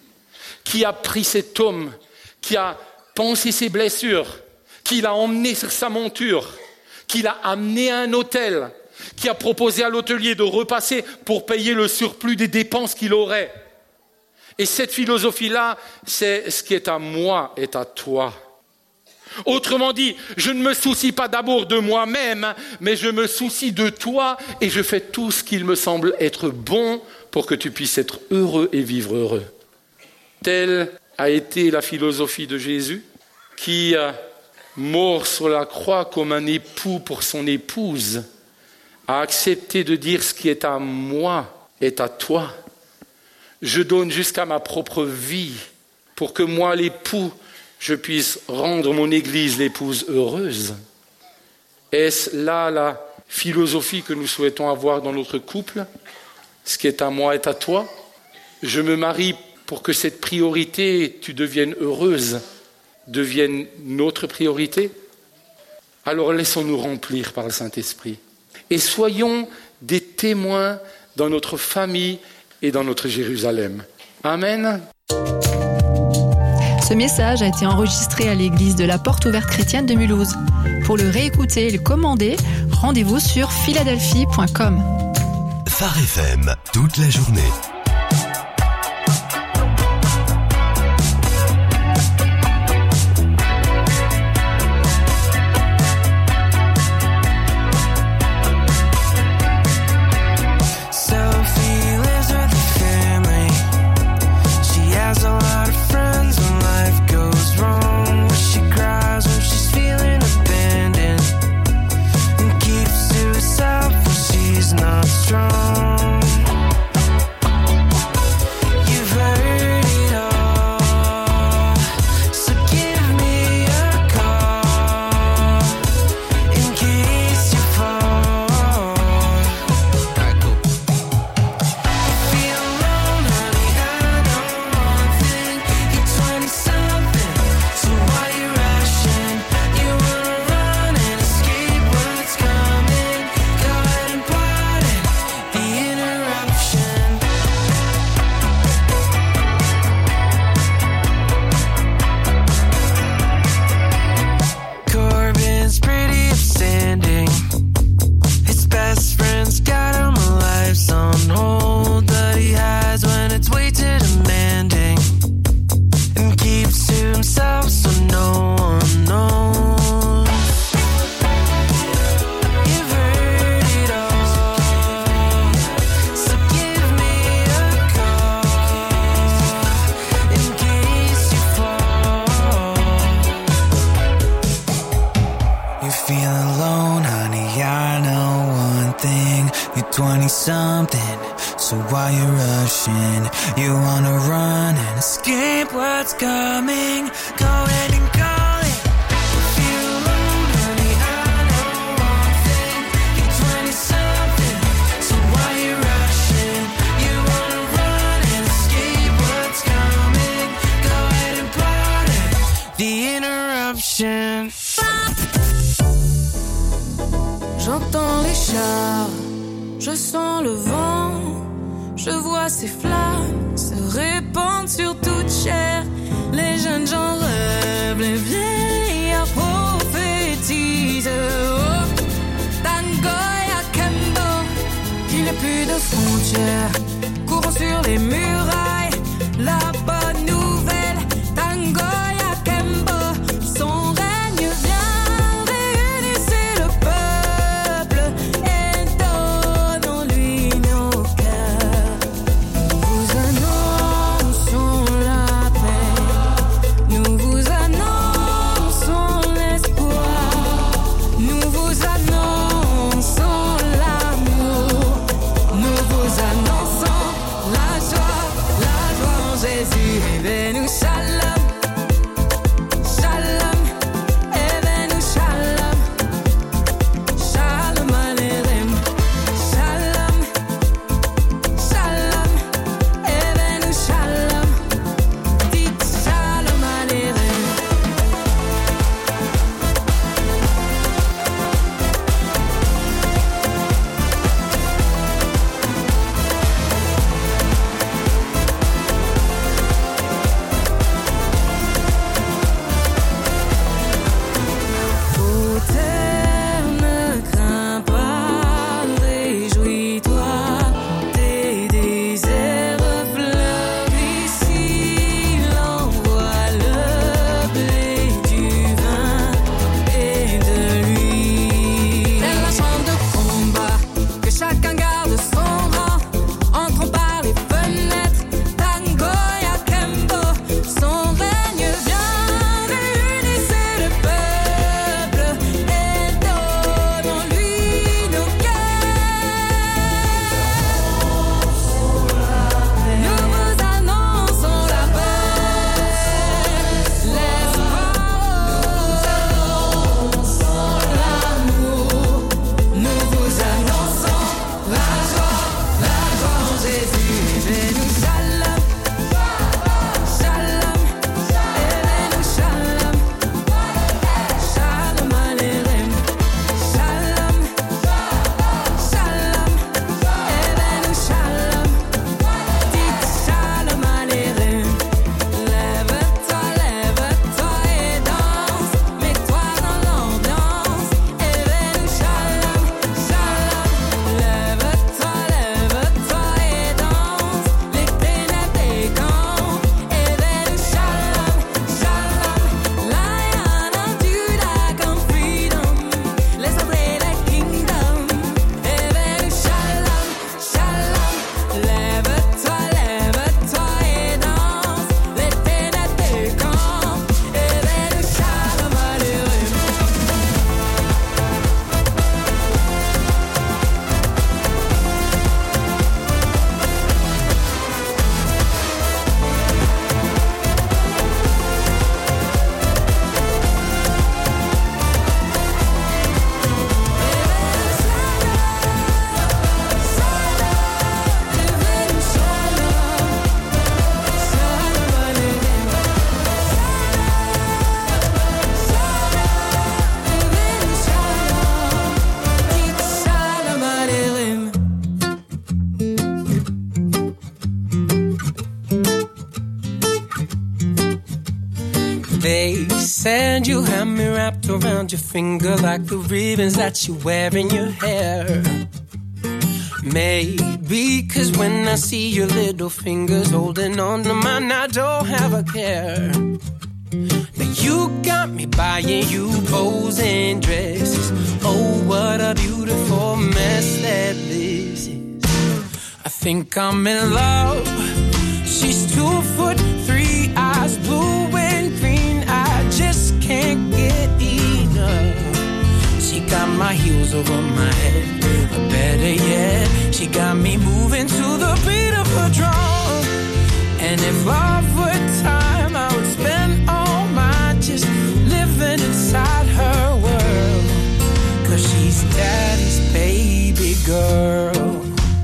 qui a pris cet homme, qui a pansé ses blessures, qui l'a emmené sur sa monture, qui l'a amené à un hôtel, qui a proposé à l'hôtelier de repasser pour payer le surplus des dépenses qu'il aurait. Et cette philosophie-là, c'est ce qui est à moi est à toi. Autrement dit, je ne me soucie pas d'abord de moi-même, mais je me soucie de toi et je fais tout ce qu'il me semble être bon pour que tu puisses être heureux et vivre heureux. Telle a été la philosophie de Jésus, qui, mort sur la croix comme un époux pour son épouse, a accepté de dire ce qui est à moi est à toi. Je donne jusqu'à ma propre vie pour que moi, l'époux, je puisse rendre mon Église l'épouse heureuse. Est-ce là la philosophie que nous souhaitons avoir dans notre couple ? Ce qui est à moi est à toi. Je me marie pour que cette priorité, tu deviennes heureuse, devienne notre priorité. Alors laissons-nous remplir par le Saint-Esprit. Et soyons des témoins dans notre famille et dans notre Jérusalem. Amen. Ce message a été enregistré à l'église de la Porte Ouverte Chrétienne de Mulhouse. Pour le réécouter et le commander, rendez-vous sur philadelphie point com. Phare F M, toute la journée. Not strong. something, so why you rushing? You wanna run and escape what's coming? Go ahead and call it. If you alone, honey, I know one thing. You're twenty something, so why you rushing? You wanna run and escape what's coming? Go ahead and pardon the interruption. J'entends les chars, je sens le vent, je vois ces flammes se répandre sur toute chair. Les jeunes gens rêvent, les vieillards prophétisent. Oh, tango et akembo, qu'il n'y a plus de frontières. Courons sur les murailles, la bonne nouvelle. Tango et akembo, son règne vient. Réunissez le peuple et donnons-lui nos cœurs. Nous vous annonçons la paix, nous vous annonçons l'espoir, nous vous annonçons l'amour, nous vous annonçons la joie, la joie en Jésus. Éveille-nous, shalom, shalom, éveille-nous, shalom, shalom aleichem, shalom, shalom, éveille-nous, shalom, dites shalom aleichem. Ô terre, ne crains pas, réjouis-toi, tes déserts fleurissent, il envoie le blé, du vin et de l'huile. Elle la chambre de combat, que chacun garde son rang, entrons par les fenêtres, tango et akembo, son règne vient, réunissez le peuple et donnons-lui nos cœurs. Nous vous annonçons la paix, l'espoir, nous annonçons l'amour, nous vous annonçons la joie, la joie en Jésus. Éveille-nous, shalom, shalom, éveille-nous, shalom, shalom aleichem, shalom, shalom, éveille-nous, shalom, dites shalom aleichem. Lève-toi, lève-toi et danse, mets-toi dans l'ambiance, éveille-nous, shalom, shalom, lève-toi, lève-toi et danse, les ténèbres décampent, éveille-nous, shalom, shalom, Lion of Judah, come freedom, let's play the kingdom, éveille-nous, shalom, shalom, lève-toi, lève-toi et danse, les ténèbres décampent, éveille-nous, shalom aleichem. They said you had me wrapped around your finger like the ribbons that you wear in your hair. Maybe cause when I see your little fingers holding on to mine, I don't have a care. Now you got me buying you posing dresses. Oh, what a beautiful mess that this is. I think I'm in love. She's two foot three, eyes blue and green. I just can't get enough. She got my heels over my head, or better yet, She got me moving to the beat of her drum. And if all were time, I would spend all my just living inside her world. Cause she's daddy's baby girl.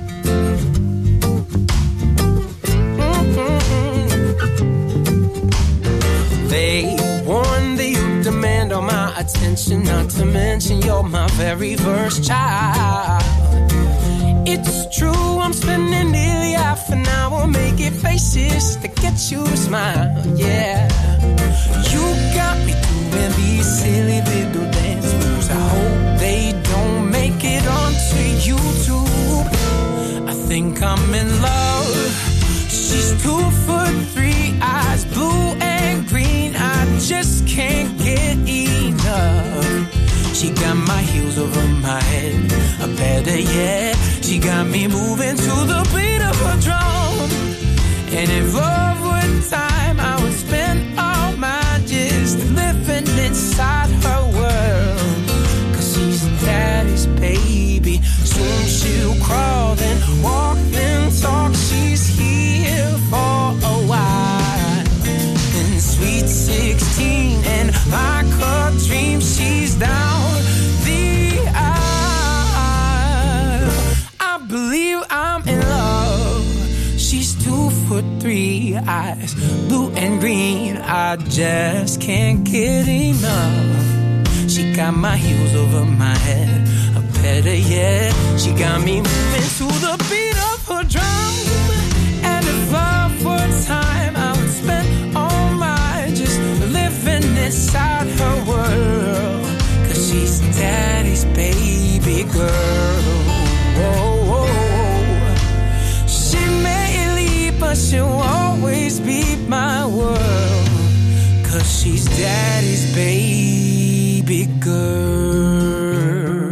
They warn that you demand all my attention, not to mention you're my very first child. It's true, I'm spending nearly half an hour making faces to get you to smile, yeah. You got me doing these silly little dance moves. I hope they don't make it onto YouTube. I think I'm in love. She's two foot three, eyes blue and green. I just can't get enough. She got my heels over my head, or better yet, she got me moving to the beat of her drum. And if love were time, I would spend all my just living inside her world. Cause she's daddy's baby. Soon she'll crawl, then walk, then talk. She's here for a while. Then sweet sixteen, and like her dream, she's down the aisle. I believe I'm in love. She's two foot three, eyes blue and green. I just can't get enough. She got my heels over my head, or better yet, she got me moving to the beat of her drum. And if love were time, I would spend all my just living inside her world. Cause she's daddy's baby girl. Whoa, whoa. She may leave, but she'll always be my world. Cause she's daddy's baby girl.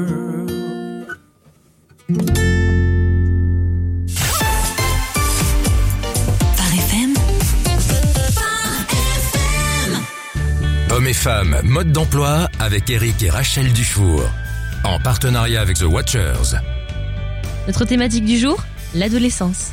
Hommes et femmes, mode d'emploi avec Eric et Rachel Dufour. En partenariat avec The Watchers. Notre thématique du jour, l'adolescence.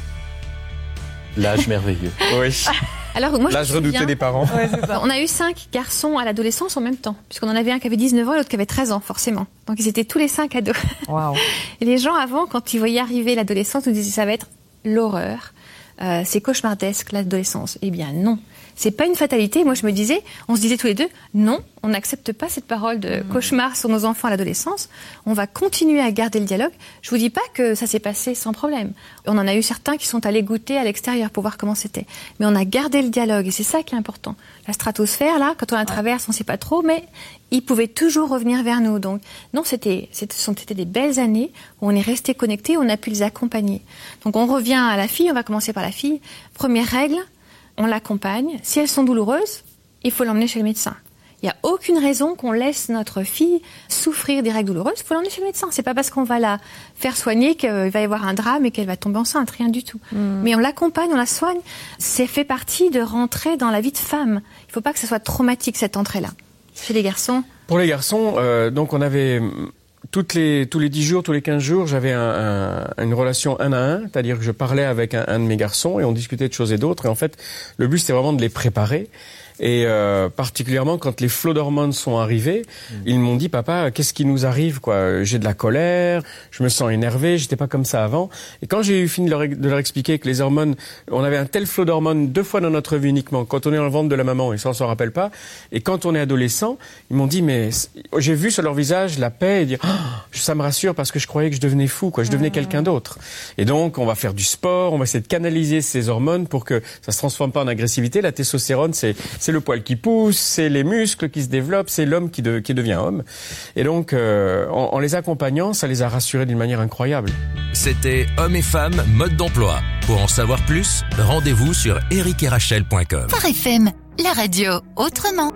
L'âge merveilleux. Oui. Alors, moi, Là, je, je redoutais des parents. Ouais, on a eu cinq garçons à l'adolescence en même temps, puisqu'on en avait un qui avait dix-neuf ans et l'autre qui avait treize ans, forcément. Donc, ils étaient tous les cinq ados. Wow. Et les gens, avant, quand ils voyaient arriver l'adolescence, nous disaient ça va être l'horreur. Euh, c'est cauchemardesque, l'adolescence. Eh bien, non. C'est pas une fatalité. Moi, je me disais, on se disait tous les deux, non, on n'accepte pas cette parole de mmh. cauchemar sur nos enfants à l'adolescence. On va continuer à garder le dialogue. Je vous dis pas que ça s'est passé sans problème. On en a eu certains qui sont allés goûter à l'extérieur pour voir comment c'était. Mais on a gardé le dialogue et c'est ça qui est important. La stratosphère, là, quand on la traverse, on sait pas trop, mais ils pouvaient toujours revenir vers nous. Donc, non, c'était, c'était, c'était des belles années où on est resté connectés, on a pu les accompagner. Donc, on revient à la fille, on va commencer par la fille. Première règle, on l'accompagne. Si elles sont douloureuses, il faut l'emmener chez le médecin. Il n'y a aucune raison qu'on laisse notre fille souffrir des règles douloureuses. Il faut l'emmener chez le médecin. C'est pas parce qu'on va la faire soigner qu'il va y avoir un drame et qu'elle va tomber enceinte. Rien du tout. Mmh. Mais on l'accompagne, on la soigne. C'est fait partie de rentrer dans la vie de femme. Il ne faut pas que ce soit traumatique, cette entrée-là. Chez les garçons. Pour les garçons, euh, donc on avait... Toutes les, tous les dix jours, tous les quinze jours, j'avais un, un, une relation un à un, c'est-à-dire que je parlais avec un, un de mes garçons et on discutait de choses et d'autres. Et en fait, le but, c'était vraiment de les préparer. Et euh, particulièrement quand les flots d'hormones sont arrivés, mmh. ils m'ont dit, papa, qu'est-ce qui nous arrive, quoi? J'ai de la colère, je me sens énervé, j'étais pas comme ça avant. Et quand j'ai eu fini de leur, de leur expliquer que les hormones, on avait un tel flot d'hormones deux fois dans notre vie uniquement, quand on est dans le ventre de la maman, et ça on s'en rappelle pas, et quand on est adolescent, ils m'ont dit, mais j'ai vu sur leur visage la paix et dire, oh, ça me rassure parce que je croyais que je devenais fou, quoi, je devenais mmh. quelqu'un d'autre. Et donc on va faire du sport, on va essayer de canaliser ces hormones pour que ça se transforme pas en agressivité. La testostérone, c'est, c'est le poil qui pousse, c'est les muscles qui se développent, c'est l'homme qui, de, qui devient homme. Et donc, euh, en, en les accompagnant, ça les a rassurés d'une manière incroyable. C'était Hommes et femmes, mode d'emploi. Pour en savoir plus, rendez-vous sur eric et rachel point com. Phare F M, la radio autrement.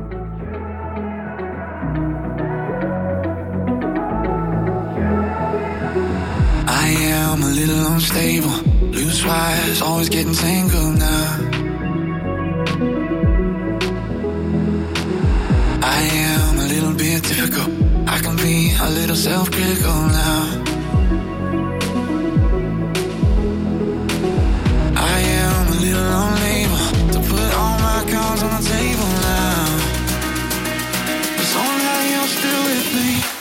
I am a little unstable, loose wires, always getting tangled now. I am a little bit difficult, I can be a little self-critical now.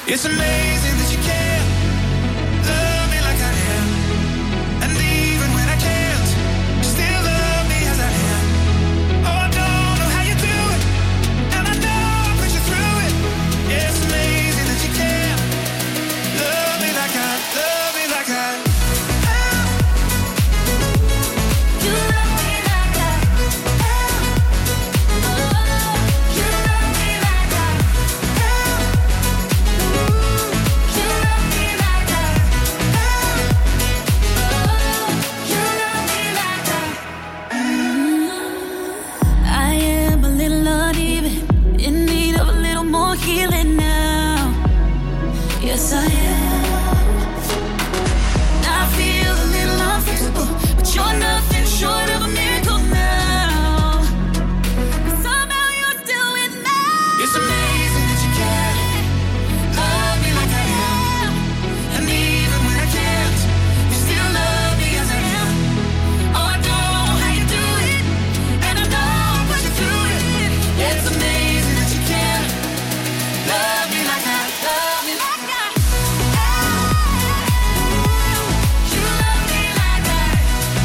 It's amazing that you can love me like I am. And even when I can't, you still love me as I am. Oh, I don't know how you do it, and I know I'll put you through it. Yeah, it's amazing that you can love me like I, love me like I am. You love me like I am. Oh, you love me like I am. You love me like I am. Oh, you love me like I am. I am a little uneven, in need of a little more healing now. Yes, I am. I feel a little unfixable, but you're nothing short of a miracle now. And somehow you're still with me. It's amazing that you can love me like I am. And even when I can't, you still love me as I am. Oh, I don't know how you do it, and I know I'll put you through it. Yeah, it's amazing that you can love me like I, love me like I. You love me like I am.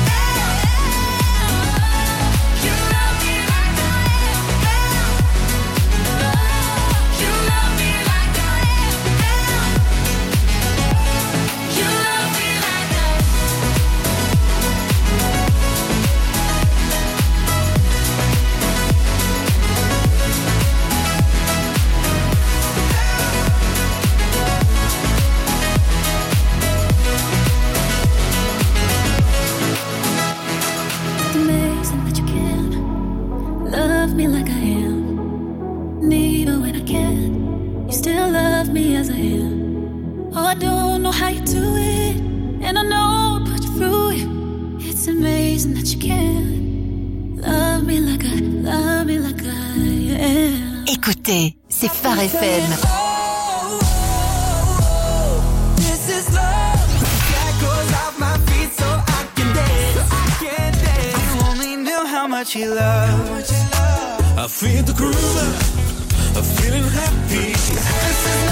You love me like I am. You love me like I am. You love me like I am. It's amazing that you can love me like I am. And even when I can't, you still love me as I am. Oh, I don't know how you do it, and I know I'll put you through it. It's amazing that you can love me like I, love me like I am. Écoutez, c'est Phare F M. This is love that goes off my feet so I can dance. So I can dance. If you only knew how much you love. I feel the groove. I'm feeling happy. This is